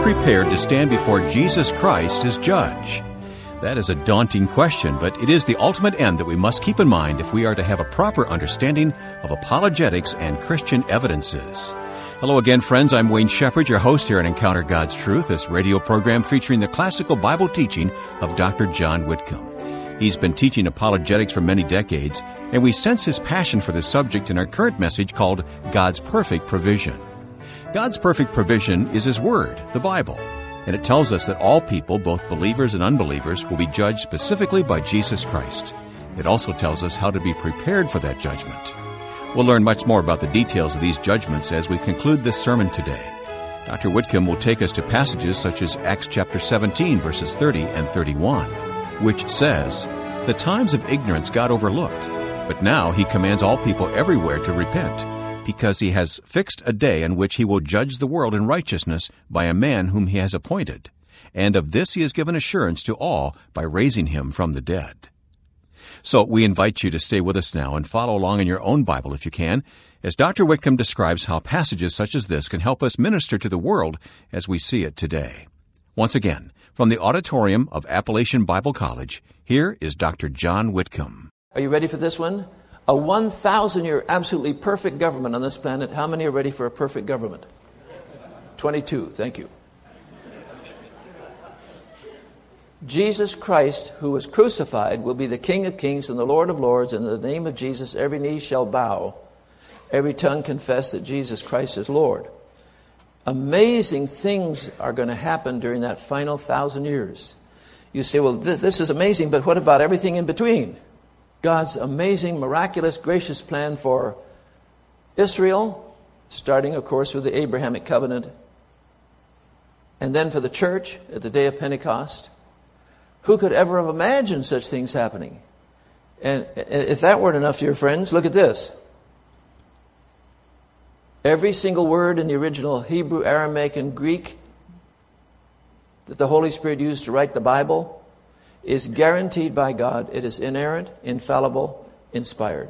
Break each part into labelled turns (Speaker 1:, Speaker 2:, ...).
Speaker 1: prepared to stand before Jesus Christ as judge? That is a daunting question, but it is the ultimate end that we must keep in mind if we are to have a proper understanding of apologetics and Christian evidences. Hello again, friends. I'm Wayne Shepherd, your host here at Encounter God's Truth, this radio program featuring the classical Bible teaching of Dr. John Whitcomb. He's been teaching apologetics for many decades, and we sense his passion for this subject in our current message called God's Perfect Provision. God's perfect provision is His Word, the Bible, and it tells us that all people, both believers and unbelievers, will be judged specifically by Jesus Christ. It also tells us how to be prepared for that judgment. We'll learn much more about the details of these judgments as we conclude this sermon today. Dr. Whitcomb will take us to passages such as Acts chapter 17, verses 30 and 31, which says, "The times of ignorance God overlooked, but now He commands all people everywhere to repent, because He has fixed a day in which He will judge the world in righteousness by a man whom He has appointed. And of this He has given assurance to all by raising Him from the dead." So we invite you to stay with us now and follow along in your own Bible if you can, as Dr. Whitcomb describes how passages such as this can help us minister to the world as we see it today. Once again, from the auditorium of Appalachian Bible College, here is Dr. John Whitcomb.
Speaker 2: Are you ready for this one? A 1,000-year absolutely perfect government on this planet. How many are ready for a perfect government? 22. Thank you. Jesus Christ, who was crucified, will be the King of Kings and the Lord of Lords. And in the name of Jesus, every knee shall bow, every tongue confess that Jesus Christ is Lord. Amazing things are going to happen during that final 1,000 years. You say, well, this is amazing, but what about everything in between? God's amazing, miraculous, gracious plan for Israel, starting, of course, with the Abrahamic covenant, and then for the church at the day of Pentecost. Who could ever have imagined such things happening? And if that weren't enough, dear friends, look at this. Every single word in the original Hebrew, Aramaic, and Greek that the Holy Spirit used to write the Bible is guaranteed by God. It is inerrant, infallible, inspired.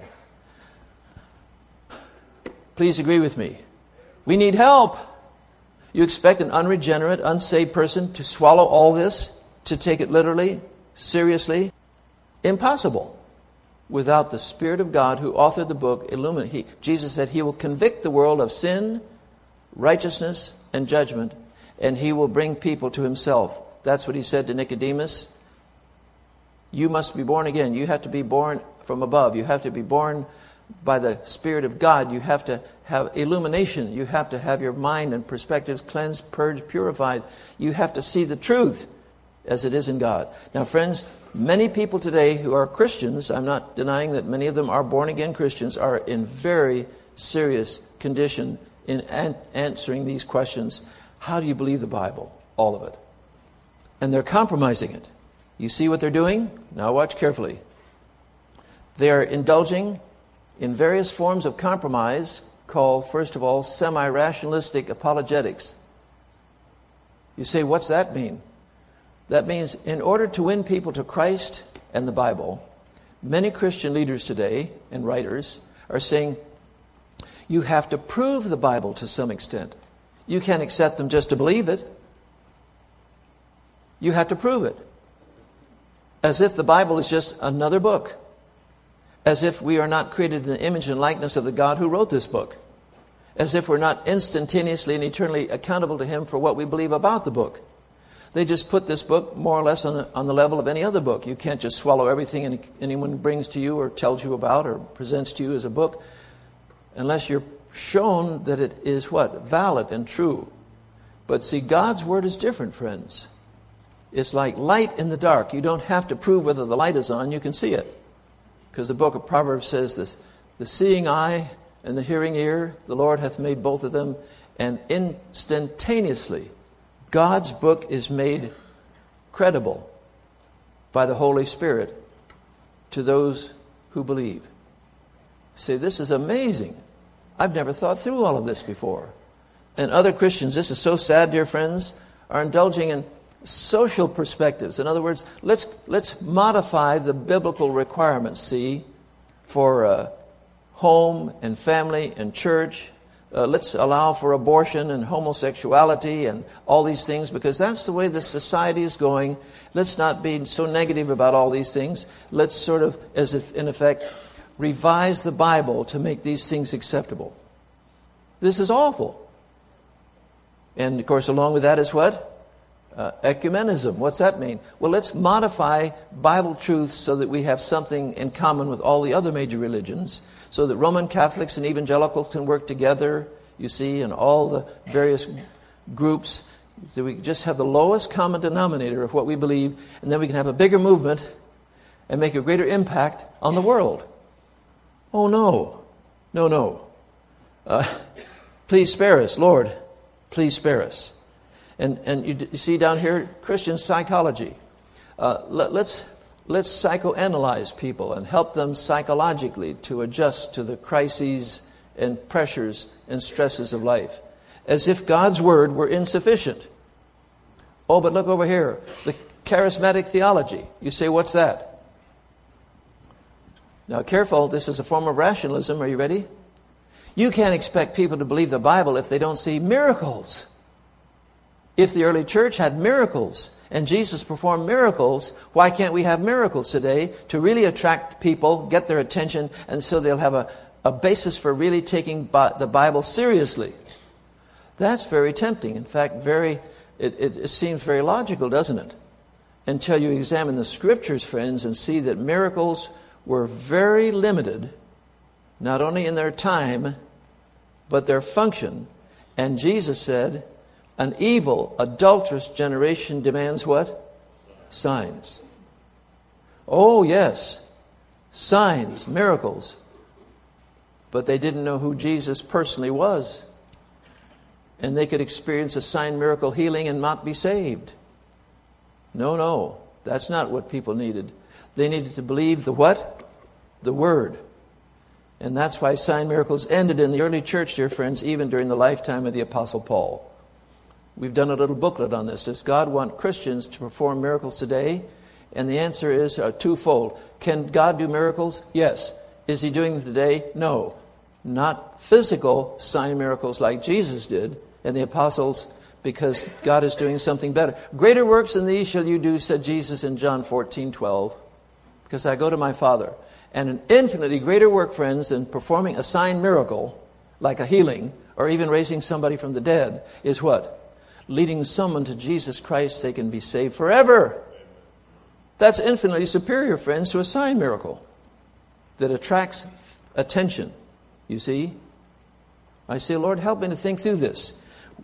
Speaker 2: Please agree with me. We need help. You expect an unregenerate, unsaved person to swallow all this, to take it literally, seriously? Impossible. Without the Spirit of God who authored the book, Jesus said He will convict the world of sin, righteousness, and judgment, and He will bring people to Himself. That's what He said to Nicodemus. You must be born again. You have to be born from above. You have to be born by the Spirit of God. You have to have illumination. You have to have your mind and perspectives cleansed, purged, purified. You have to see the truth as it is in God. Now, friends, many people today who are Christians, I'm not denying that many of them are born-again Christians, are in very serious condition in answering these questions. How do you believe the Bible? All of it. And they're compromising it. You see what they're doing? Now watch carefully. They are indulging in various forms of compromise called, first of all, semi-rationalistic apologetics. You say, what's that mean? That means in order to win people to Christ and the Bible, many Christian leaders today and writers are saying, you have to prove the Bible to some extent. You can't accept them just to believe it. You have to prove it. As if the Bible is just another book. As if we are not created in the image and likeness of the God who wrote this book. As if we're not instantaneously and eternally accountable to Him for what we believe about the book. They just put this book more or less on the level of any other book. You can't just swallow everything anyone brings to you or tells you about or presents to you as a book unless you're shown that it is what? Valid and true. But see, God's Word is different, friends. It's like light in the dark. You don't have to prove whether the light is on. You can see it. Because the book of Proverbs says this, the seeing eye and the hearing ear, the Lord hath made both of them. And instantaneously, God's book is made credible by the Holy Spirit to those who believe. Say, this is amazing. I've never thought through all of this before. And other Christians, this is so sad, dear friends, are indulging in social perspectives. In other words, let's modify the biblical requirements, see, for home and family and church. let's allow for abortion and homosexuality and all these things, because that's the way the society is going. Let's not be so negative about all these things. Let's sort of, as if in effect, revise the Bible to make these things acceptable. This is awful. And of course, along with that is what? Ecumenism. What's that mean? Well, let's modify Bible truths so that we have something in common with all the other major religions, so that Roman Catholics and evangelicals can work together, you see, and all the various groups, so we just have the lowest common denominator of what we believe, and then we can have a bigger movement and make a greater impact on the world. Oh, no. No. Please spare us, Lord. Please spare us. And you see down here, Christian psychology. Let's psychoanalyze people and help them psychologically to adjust to the crises and pressures and stresses of life, as if God's word were insufficient. Oh, but look over here, the charismatic theology. You say, what's that? Now, careful, this is a form of rationalism. Are you ready? You can't expect people to believe the Bible if they don't see miracles. If the early church had miracles and Jesus performed miracles, why can't we have miracles today to really attract people, get their attention, and so they'll have a basis for really taking the Bible seriously? That's very tempting. In fact, it seems very logical, doesn't it? Until you examine the Scriptures, friends, and see that miracles were very limited, not only in their time, but their function. And Jesus said, an evil, adulterous generation demands what? Signs. Oh, yes. Signs, miracles. But they didn't know who Jesus personally was. And they could experience a sign, miracle, healing and not be saved. No. That's not what people needed. They needed to believe the what? The Word. And that's why sign miracles ended in the early church, dear friends, even during the lifetime of the Apostle Paul. We've done a little booklet on this. Does God want Christians to perform miracles today? And the answer is twofold. Can God do miracles? Yes. Is He doing them today? No. Not physical sign miracles like Jesus did and the apostles, because God is doing something better. Greater works than these shall you do, said Jesus in John 14:12, because I go to my Father. And an infinitely greater work, friends, than performing a sign miracle, like a healing, or even raising somebody from the dead, is what? Leading someone to Jesus Christ, they can be saved forever. That's infinitely superior, friends, to a sign miracle that attracts attention. You see? I say, Lord, help me to think through this.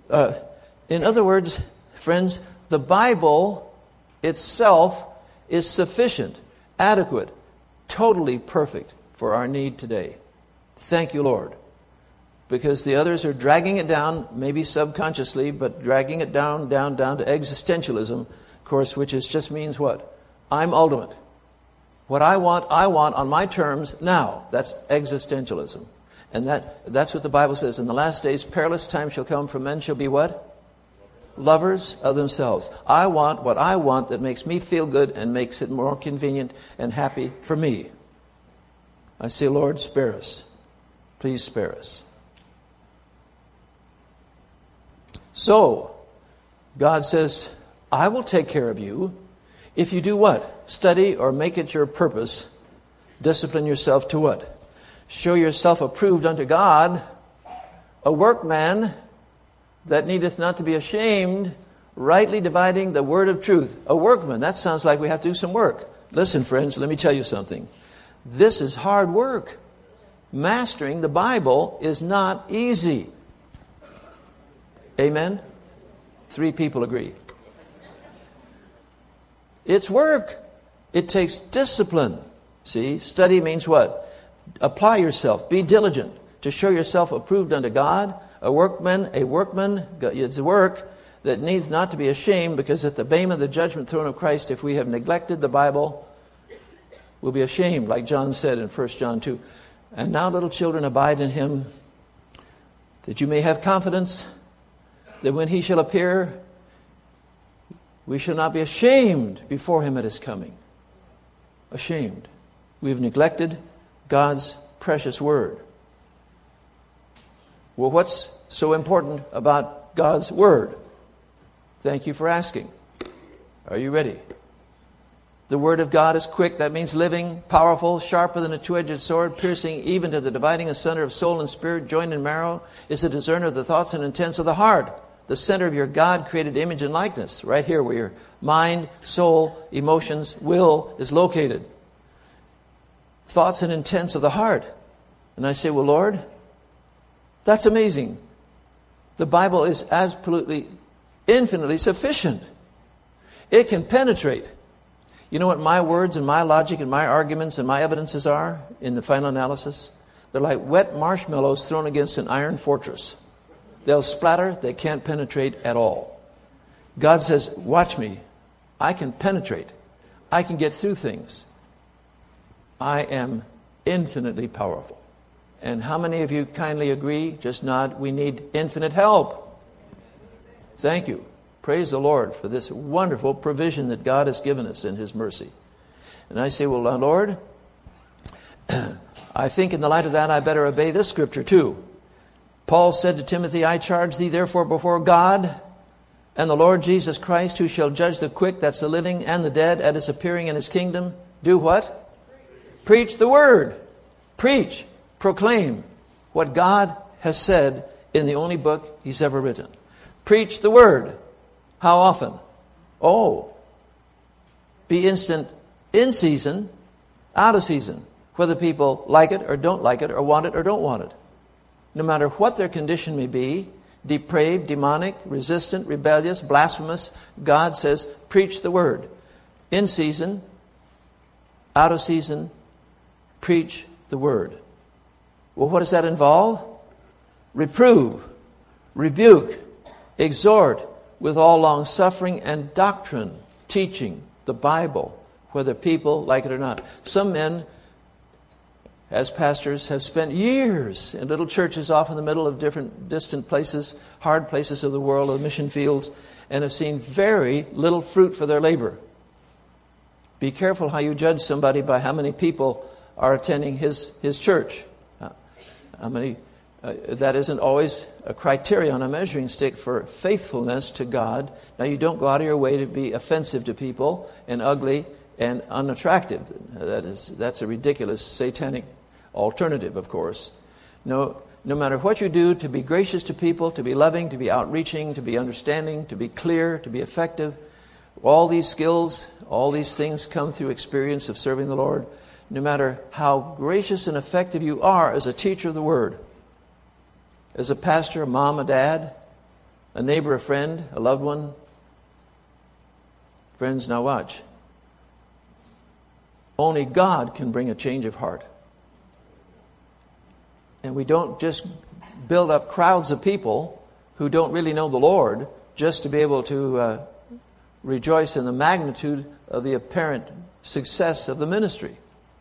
Speaker 2: In other words, friends, the Bible itself is sufficient, adequate, totally perfect for our need today. Thank you, Lord. Because the others are dragging it down, maybe subconsciously, but dragging it down to existentialism, of course, which just means what? I'm ultimate. What I want on my terms now. That's existentialism. And that's what the Bible says. In the last days, perilous times shall come, for men shall be what? Lovers of themselves. I want what I want that makes me feel good and makes it more convenient and happy for me. I say, Lord, spare us. Please spare us. So, God says, I will take care of you if you do what? Study or make it your purpose. Discipline yourself to what? Show yourself approved unto God, a workman that needeth not to be ashamed, rightly dividing the word of truth. A workman, that sounds like we have to do some work. Listen, friends, let me tell you something. This is hard work. Mastering the Bible is not easy. Amen? 3 people agree. It's work. It takes discipline. See, study means what? Apply yourself. Be diligent to show yourself approved unto God. A workman, it's work that needs not to be ashamed, because at the bema of the judgment throne of Christ, if we have neglected the Bible, we'll be ashamed, like John said in 1 John 2. And now, little children, abide in Him, that you may have confidence that when He shall appear, we shall not be ashamed before Him at His coming. Ashamed. We've neglected God's precious word. Well, what's so important about God's Word? Thank you for asking. Are you ready? The Word of God is quick. That means living, powerful, sharper than a two-edged sword, piercing even to the dividing asunder of soul and spirit, joined in marrow, is a discerner of the thoughts and intents of the heart. The center of your God-created image and likeness, right here where your mind, soul, emotions, will is located. Thoughts and intents of the heart. And I say, well, Lord, that's amazing. The Bible is absolutely, infinitely sufficient. It can penetrate. You know what my words and my logic and my arguments and my evidences are in the final analysis? They're like wet marshmallows thrown against an iron fortress. They'll splatter, they can't penetrate at all. God says, watch me. I can penetrate. I can get through things. I am infinitely powerful. And how many of you kindly agree? Just nod. We need infinite help. Thank you. Praise the Lord for this wonderful provision that God has given us in His mercy. And I say, well, Lord, I think in the light of that I better obey this scripture too. Paul said to Timothy, I charge thee therefore before God and the Lord Jesus Christ, who shall judge the quick, that's the living, and the dead at His appearing in His kingdom. Do what? Preach the word. Preach. Proclaim what God has said in the only book He's ever written. Preach the word. How often? Oh, be instant in season, out of season, whether people like it or don't like it or want it or don't want it. No matter what their condition may be, depraved, demonic, resistant, rebellious, blasphemous, God says, preach the word. In season, out of season, preach the word. Well, what does that involve? Reprove, rebuke, exhort, with all long suffering and doctrine, teaching the Bible, whether people like it or not. Some men, as pastors, have spent years in little churches off in the middle of different distant places, hard places of the world, of mission fields, and have seen very little fruit for their labor. Be careful how you judge somebody by how many people are attending his church. How many? That isn't always a criterion, a measuring stick for faithfulness to God. Now, you don't go out of your way to be offensive to people and ugly and unattractive. That's a ridiculous satanic alternative, of course. No matter what you do, to be gracious to people, to be loving, to be outreaching, to be understanding, to be clear, to be effective, all these skills, all these things come through experience of serving the Lord. No matter how gracious and effective you are as a teacher of the Word, as a pastor, a mom, a dad, a neighbor, a friend, a loved one. Friends, now watch. Only God can bring a change of heart. And we don't just build up crowds of people who don't really know the Lord just to be able to rejoice in the magnitude of the apparent success of the ministry.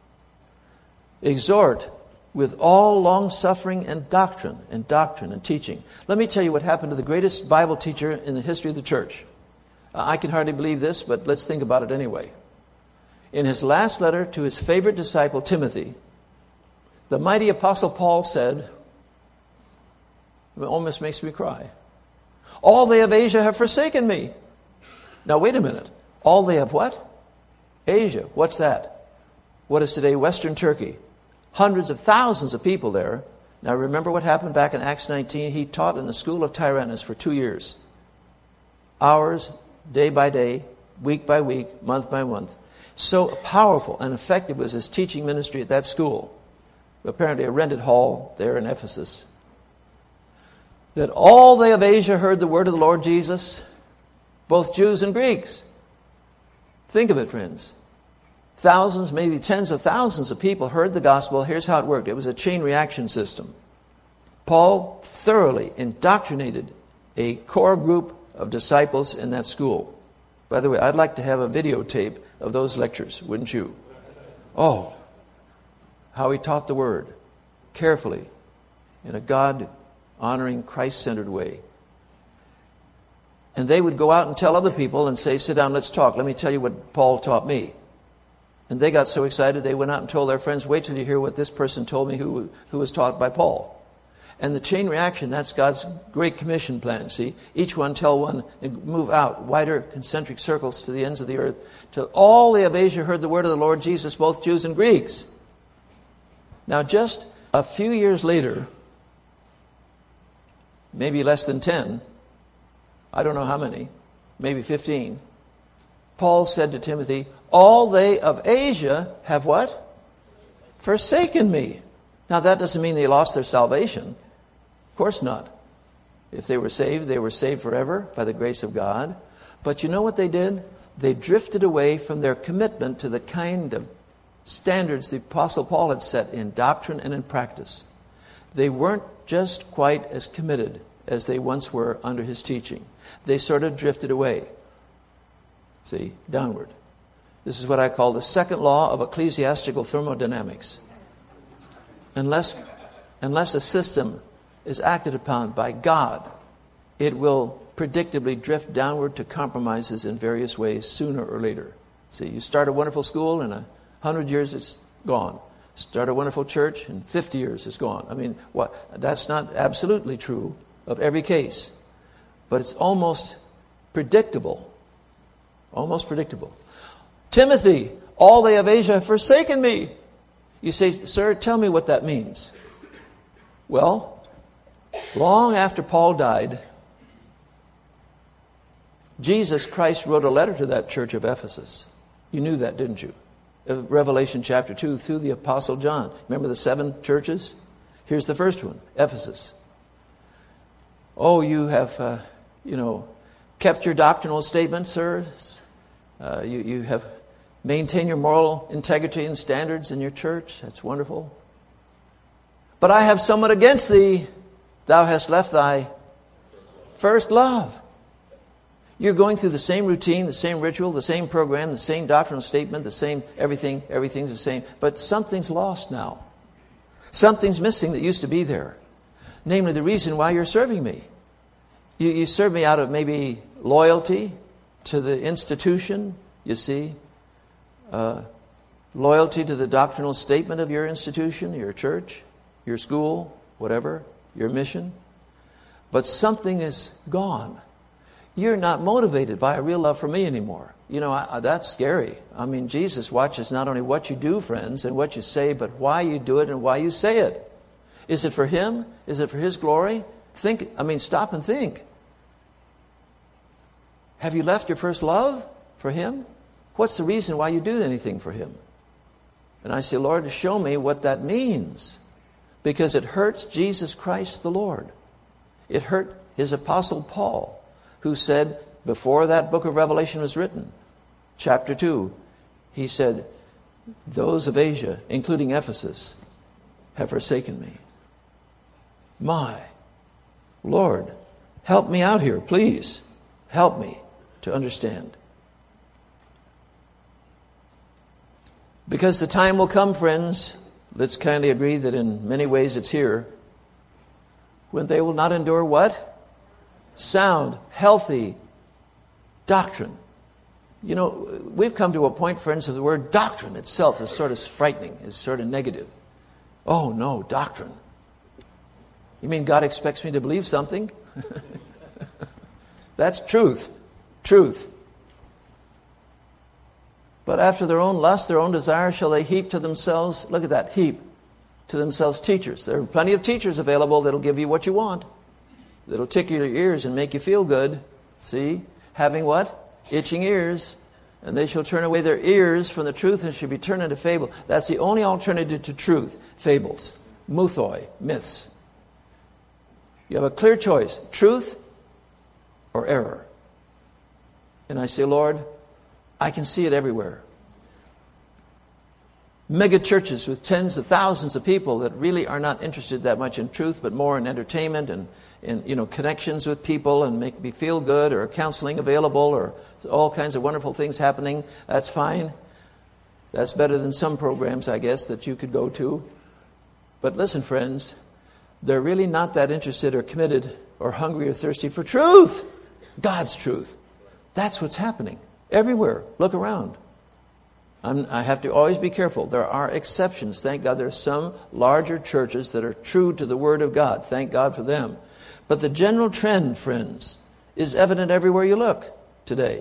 Speaker 2: Exhort with all long-suffering and doctrine and teaching. Let me tell you what happened to the greatest Bible teacher in the history of the church. I can hardly believe this, but let's think about it anyway. In his last letter to his favorite disciple, Timothy, the mighty Apostle Paul said, it almost makes me cry, all they of Asia have forsaken me. Now, wait a minute. All they have what? Asia. What's that? What is today Western Turkey? Hundreds of thousands of people there. Now remember what happened back in Acts 19? He taught in the school of Tyrannus for 2 years. Hours, day by day, week by week, month by month. So powerful and effective was his teaching ministry at that school. Apparently a rented hall there in Ephesus. That all they of Asia heard the word of the Lord Jesus, both Jews and Greeks. Think of it, friends. Thousands, maybe tens of thousands of people heard the gospel. Here's how it worked. It was a chain reaction system. Paul thoroughly indoctrinated a core group of disciples in that school. By the way, I'd like to have a videotape of those lectures, wouldn't you? Oh, how he taught the word carefully in a God-honoring, Christ-centered way. And they would go out and tell other people and say, sit down, let's talk. Let me tell you what Paul taught me. And they got so excited, they went out and told their friends, wait till you hear what this person told me who was taught by Paul. And the chain reaction, that's God's Great Commission plan, see? Each one tell one and move out, wider concentric circles to the ends of the earth, till all they of Asia heard the word of the Lord Jesus, both Jews and Greeks. Now just a few years later, maybe less than 10, I don't know how many, maybe 15, Paul said to Timothy, all they of Asia have what? Forsaken me. Now that doesn't mean they lost their salvation. Of course not. If they were saved forever by the grace of God. But you know what they did? They drifted away from their commitment to the kind of standards the Apostle Paul had set in doctrine and in practice. They weren't just quite as committed as they once were under his teaching. They sort of drifted away. See, downward. This is what I call the second law of ecclesiastical thermodynamics. Unless a system is acted upon by God, it will predictably drift downward to compromises in various ways sooner or later. See, you start a wonderful school, in 100 years it's gone. Start a wonderful church, in 50 years it's gone. I mean, that's not absolutely true of every case, but it's almost predictable. Almost predictable. Timothy, all they of Asia have forsaken me. You say, sir, tell me what that means. Well, long after Paul died, Jesus Christ wrote a letter to that church of Ephesus. You knew that, didn't you? Revelation chapter 2 through the Apostle John. Remember the 7 churches? Here's the first one, Ephesus. Oh, you have, kept your doctrinal statements, sirs. You have maintained your moral integrity and standards in your church. That's wonderful. But I have somewhat against thee. Thou hast left thy first love. You're going through the same routine, the same ritual, the same program, the same doctrinal statement, the same everything. Everything's the same. But something's lost now. Something's missing that used to be there. Namely, the reason why you're serving me. You serve me out of maybe loyalty to the institution, you see. Loyalty to the doctrinal statement of your institution, your church, your school, whatever, your mission. But something is gone. You're not motivated by a real love for me anymore. That's scary. I mean, Jesus watches not only what you do, friends, and what you say, but why you do it and why you say it. Is it for Him? Is it for His glory? Stop and think. Have you left your first love for Him? What's the reason why you do anything for Him? And I say, Lord, show me what that means. Because it hurts Jesus Christ the Lord. It hurt His apostle Paul, who said, before that book of Revelation was written, chapter 2, he said, those of Asia, including Ephesus, have forsaken me. My Lord, help me out here, please. Help me to understand. Because the time will come, friends, let's kindly agree that in many ways it's here, when they will not endure what? Sound, healthy doctrine. We've come to a point, friends, of the word doctrine itself is sort of frightening, is sort of negative. Oh no, doctrine. You mean God expects me to believe something? That's truth. Truth. But after their own lust, their own desire, shall they heap to themselves, look at that, heap to themselves teachers. There are plenty of teachers available that'll give you what you want. That'll tickle your ears and make you feel good. See? Having what? Itching ears. And they shall turn away their ears from the truth and shall be turned into fable. That's the only alternative to truth. Fables. Muthoi. Myths. You have a clear choice. Truth or error. And I say, Lord, I can see it everywhere. Mega churches with tens of thousands of people that really are not interested that much in truth, but more in entertainment and in connections with people and make me feel good, or counseling available, or all kinds of wonderful things happening. That's fine. That's better than some programs, I guess, that you could go to. But listen, friends, they're really not that interested or committed or hungry or thirsty for truth. God's truth. That's what's happening. Everywhere. Look around. I have to always be careful. There are exceptions. Thank God there are some larger churches that are true to the Word of God. Thank God for them. But the general trend, friends, is evident everywhere you look today.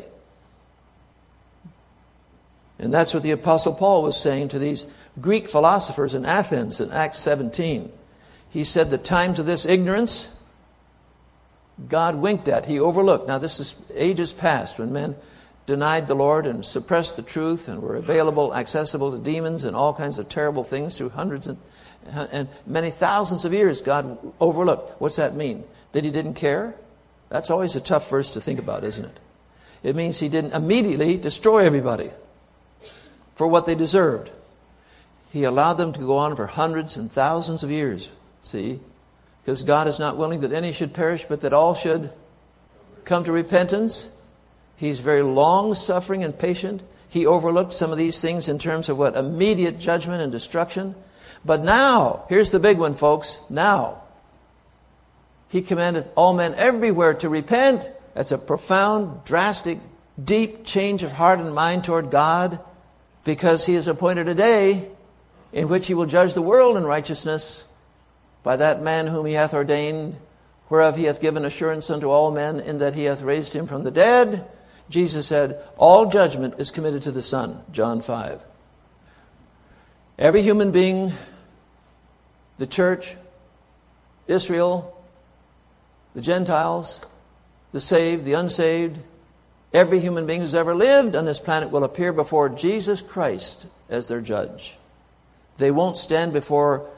Speaker 2: And that's what the Apostle Paul was saying to these Greek philosophers in Athens in Acts 17. He said the times of this ignorance God winked at. He overlooked. Now this is ages past when men denied the Lord and suppressed the truth and were accessible to demons and all kinds of terrible things through hundreds and many thousands of years. God overlooked. What's that mean? That He didn't care? That's always a tough verse to think about, isn't it? It means He didn't immediately destroy everybody for what they deserved. He allowed them to go on for hundreds and thousands of years. See? Because God is not willing that any should perish, but that all should come to repentance. He's very long-suffering and patient. He overlooked some of these things in terms of what? Immediate judgment and destruction. But now, here's the big one, folks. Now, He commanded all men everywhere to repent. That's a profound, drastic, deep change of heart and mind toward God, because He has appointed a day in which He will judge the world in righteousness by that man whom He hath ordained, whereof He hath given assurance unto all men, in that He hath raised Him from the dead. Jesus said, all judgment is committed to the Son, John 5. Every human being, the church, Israel, the Gentiles, the saved, the unsaved, every human being who's ever lived on this planet will appear before Jesus Christ as their judge. They won't stand before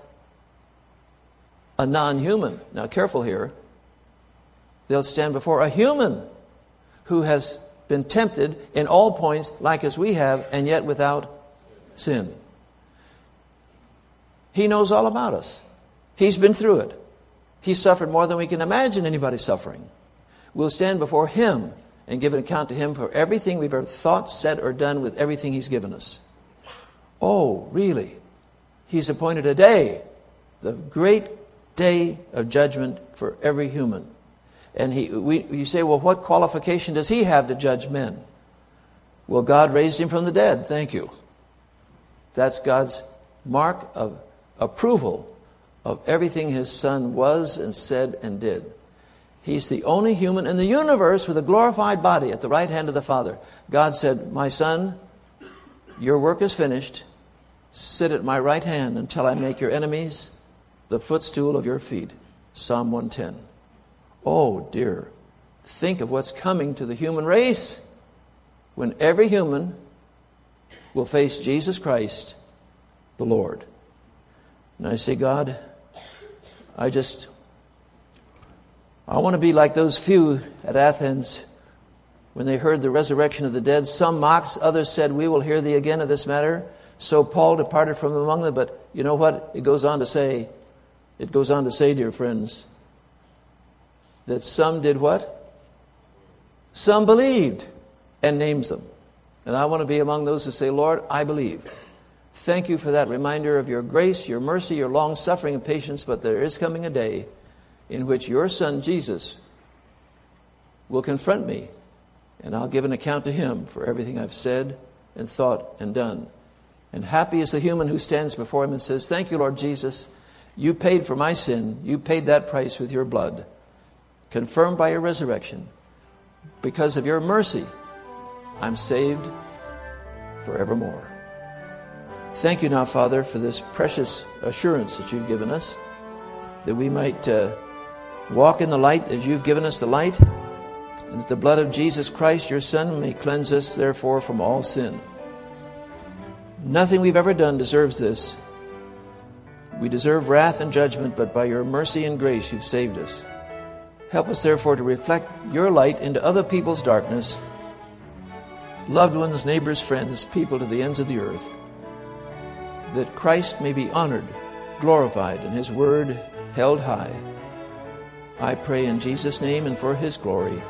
Speaker 2: a non-human. Now, careful here. They'll stand before a human who has been tempted in all points like as we have, and yet without sin. He knows all about us. He's been through it. He suffered more than we can imagine anybody suffering. We'll stand before Him and give an account to Him for everything we've ever thought, said, or done with everything He's given us. Oh, really? He's appointed a day, the great day of judgment for every human. And you say, well, what qualification does He have to judge men? Well, God raised Him from the dead. Thank you. That's God's mark of approval of everything His Son was and said and did. He's the only human in the universe with a glorified body at the right hand of the Father. God said, my Son, your work is finished. Sit at my right hand until I make your enemies the footstool of your feet. Psalm 110. Oh, dear. Think of what's coming to the human race when every human will face Jesus Christ, the Lord. And I say, God, I want to be like those few at Athens when they heard the resurrection of the dead. Some mocked, others said, we will hear thee again of this matter. So Paul departed from among them. But you know what? It goes on to say, dear friends, that some did what? Some believed, and names them. And I want to be among those who say, Lord, I believe. Thank you for that reminder of your grace, your mercy, your long-suffering and patience. But there is coming a day in which your Son, Jesus, will confront me, and I'll give an account to Him for everything I've said and thought and done. And happy is the human who stands before Him and says, thank you, Lord Jesus. You paid for my sin. You paid that price with your blood, confirmed by your resurrection. Because of your mercy, I'm saved forevermore. Thank you now, Father, for this precious assurance that you've given us, that we might walk in the light as you've given us the light, and that the blood of Jesus Christ, your Son, may cleanse us, therefore, from all sin. Nothing we've ever done deserves this. We deserve wrath and judgment, but by your mercy and grace, you've saved us. Help us, therefore, to reflect your light into other people's darkness, loved ones, neighbors, friends, people to the ends of the earth, that Christ may be honored, glorified, and His word held high. I pray in Jesus' name and for His glory.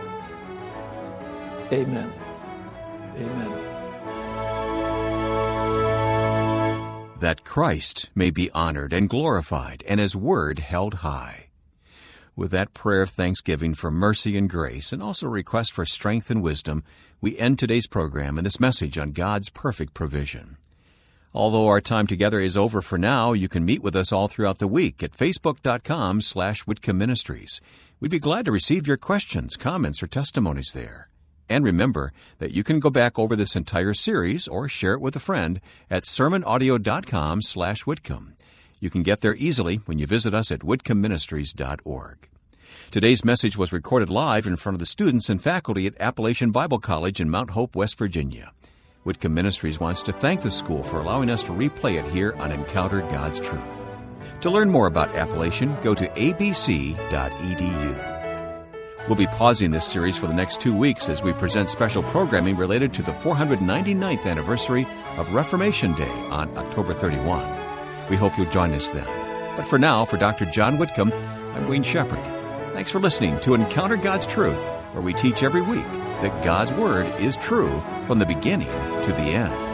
Speaker 2: Amen. Amen.
Speaker 1: That Christ may be honored and glorified and His word held high. With that prayer of thanksgiving for mercy and grace, and also a request for strength and wisdom, we end today's program and this message on God's perfect provision. Although our time together is over for now, you can meet with us all throughout the week at facebook.com/Whitcomb Ministries. We'd be glad to receive your questions, comments, or testimonies there. And remember that you can go back over this entire series or share it with a friend at sermonaudio.com/Whitcomb. You can get there easily when you visit us at whitcombministries.org. Today's message was recorded live in front of the students and faculty at Appalachian Bible College in Mount Hope, West Virginia. Whitcomb Ministries wants to thank the school for allowing us to replay it here on Encounter God's Truth. To learn more about Appalachian, go to abc.edu. We'll be pausing this series for the next 2 weeks as we present special programming related to the 499th anniversary of Reformation Day on October 31. We hope you'll join us then. But for now, for Dr. John Whitcomb, I'm Wayne Shepherd. Thanks for listening to Encounter God's Truth, where we teach every week that God's Word is true from the beginning to the end.